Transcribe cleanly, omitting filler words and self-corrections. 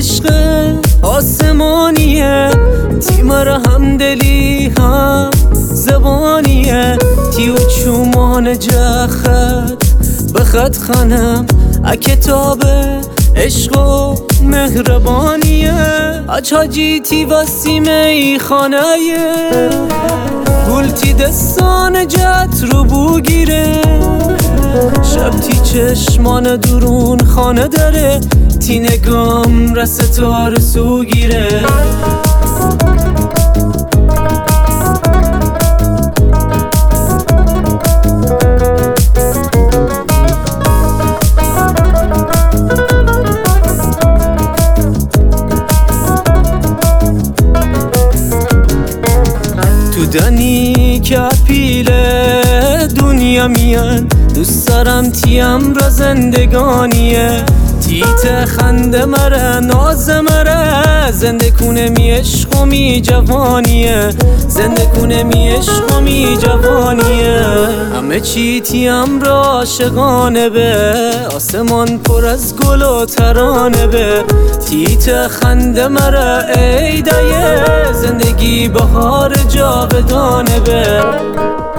عشق آسمانیه، تی مرا همدلی هم زبانیه، تی و چومان جخت بخط خانم کتاب عشق و مهربانیه، اچاجی تی وسیم ای خانه گل تی دستان جت رو بگیره، شب تی چشمان درون خانه داره، تی نگام رسه تا رسو گیره. تو دنی که پیله دنیا میان، دوست دارم تیم را زندگانیه، تیت خنده مره ناز مره، زنده کنه می عشق و می جوانیه، زنده کنه می عشق و می جوانیه. همه چی تیم را عاشقانه به، آسمان پر از گل و ترانه به، تیت خنده مره ای دایه، زندگی بهار جاودانه به.